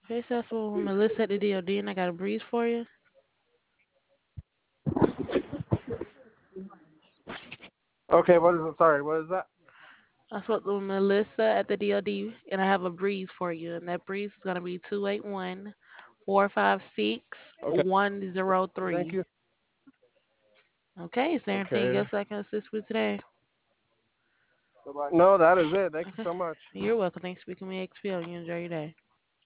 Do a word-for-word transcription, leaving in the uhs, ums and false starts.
Okay, so that's what Melissa at the D O D, and I got a breeze for you. Okay, what is it? Sorry, what is that? I spoke to Melissa at the D O D, and I have a breeze for you, and that breeze is gonna be two eight one, four five six, Okay, one zero thank three. you. Okay, is there anything Okay. else I can assist with today? No, that is it. Thank you Okay, so much. you're welcome. Thanks for speaking to me, X P L. You enjoy your day.